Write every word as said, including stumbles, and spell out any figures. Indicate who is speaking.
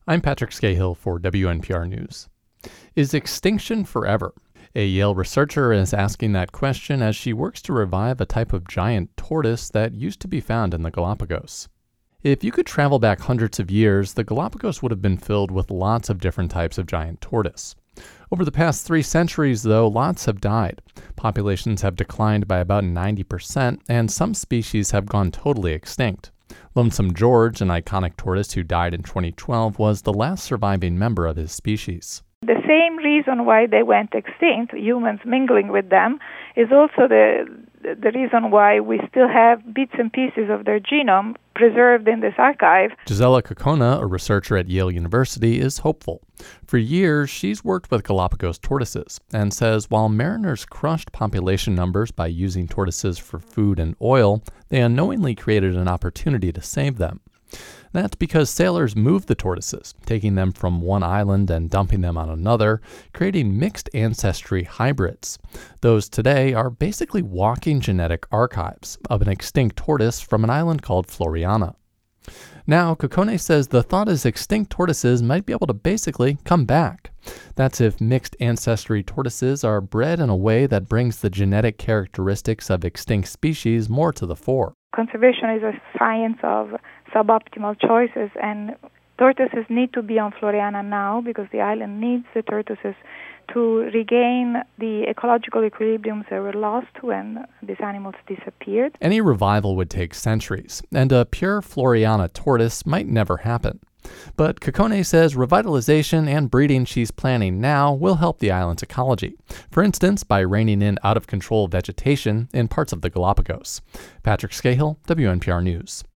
Speaker 1: I'm Patrick Scahill for W N P R News. Is extinction forever? A Yale researcher is asking that question as she works to revive a type of giant tortoise that used to be found in the Galapagos. If you could travel back hundreds of years, the Galapagos would have been filled with lots of different types of giant tortoise. Over the past three centuries, though, lots have died. Populations have declined by about ninety percent, and some species have gone totally extinct. Lonesome George, an iconic tortoise who died in twenty twelve, was the last surviving member of his species.
Speaker 2: The same reason why they went extinct, humans mingling with them, is also the the reason why we still have bits and pieces of their genome preserved in this archive.
Speaker 1: Gisela Kokona, a researcher at Yale University, is hopeful. For years, she's worked with Galapagos tortoises and says while mariners crushed population numbers by using tortoises for food and oil, they unknowingly created an opportunity to save them. That's because sailors moved the tortoises, taking them from one island and dumping them on another, creating mixed ancestry hybrids. Those today are basically walking genetic archives of an extinct tortoise from an island called Floriana. Now, Kokone says the thought is extinct tortoises might be able to basically come back. That's if mixed ancestry tortoises are bred in a way that brings the genetic characteristics of extinct species more to the fore.
Speaker 2: Conservation is a science of suboptimal choices, and tortoises need to be on Floriana now because the island needs the tortoises to regain the ecological equilibriums that were lost when these animals disappeared.
Speaker 1: Any revival would take centuries, and a pure Floriana tortoise might never happen. But Kokone says revitalization and breeding she's planning now will help the island's ecology, for instance by reining in out-of-control vegetation in parts of the Galapagos. Patrick Scahill, W N P R News.